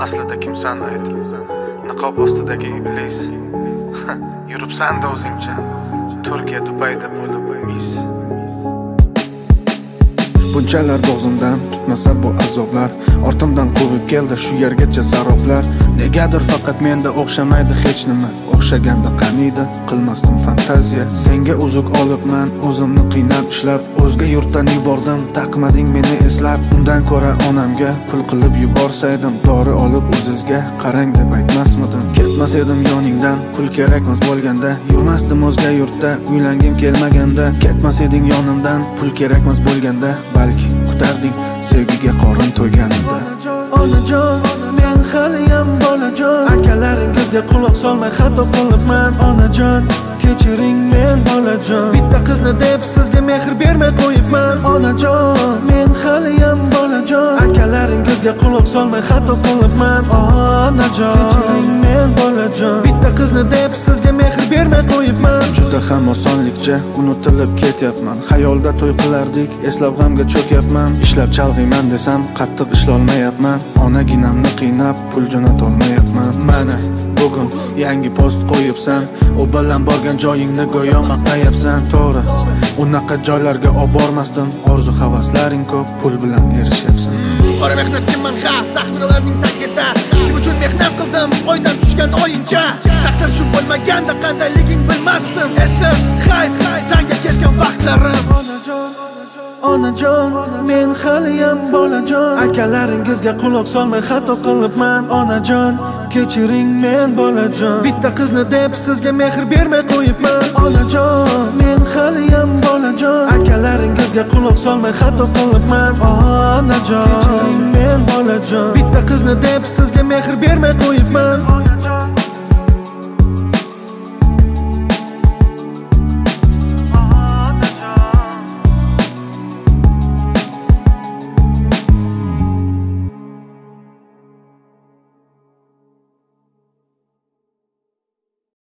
Aslida kimsan ayt? Niqob ostidagi iblis. Yuribsan-da o'zingcha Turkiya Dubayda bo'lib mis. Bunchalar bo'g'zimdan tutmasa bu azoblar, ortimdan quvib keldi shu yergacha saroblar. Negadir faqat menda o'xshamaydi hech nima. O'xshaganda qaniydi qilmasdim fantaziya. Senga uzuk olibman, o'zimni qiynab ishlab, o'zga yurtdan yubordim, taqmading meni eslab. Undan ko'ra onamga pul qilib yuborsaydim, dori olib o'zizga qarang deb aytmasmidim. Ketmas edim yoningdan, pul kerakmas bo'lganda, yurmasdim o'zga yurtda, uylangim kelmaganda. Ketmas eding yonimdan, pul kerakmas bo'lganda, balki kutarding sevgiga qorin to'yganida. Onajon, men haliyam bolajon, akalaringizga quloq solmay xato qilibman. Onajon, kechiring men bolajon, bitta qizni deb sizga mehr bermay qo'yibman. Onajon, men haliyam bolajon, akalaringizga quloq solmay xato qilibman. Onajon, kechiring men bolajon, bitta qizni deb sizga mehr bermay qo'yibman. Juda ham osonlikcha unutilib ketyapman. Xayolda to'y qilardik, eslab g'amga cho'kyapman. Ishlab chalg'iyman desam, qattiq ishlolmayapman. Onaginamni qiynab, pul jo'natolmayapman. Mana bugun yangi post qo'yibsan, u bilan borgan joyingni go'yo maqtayapsan. To'g'ri, unaqa joylarga olib bormasdim. Orzu havaslaring ko'p, pul bilan erishyapsan. Qora mehnatchiman ha, sahralarning tagida. Kim uchun mehnat qildim, oydan tushgan oyincha. Taqdir shu bo'lmaganda qandayliging bilmasdim. Esiz, xayf, senga kelgan vaqtlarim. Onajon, men haliyam bolajon, akalaringizga quloq solmay xato qilibman. Onajon, kechiring men bolajon, bitta qizni deb sizga mehr bermay qo'yibman. Onajon, men haliyam bolajon, akalaringizga quloq solmay xato qilibman. Onajon, kechiring men bolajon, bitta qizni deb sizga mehr bermay qo'yibman.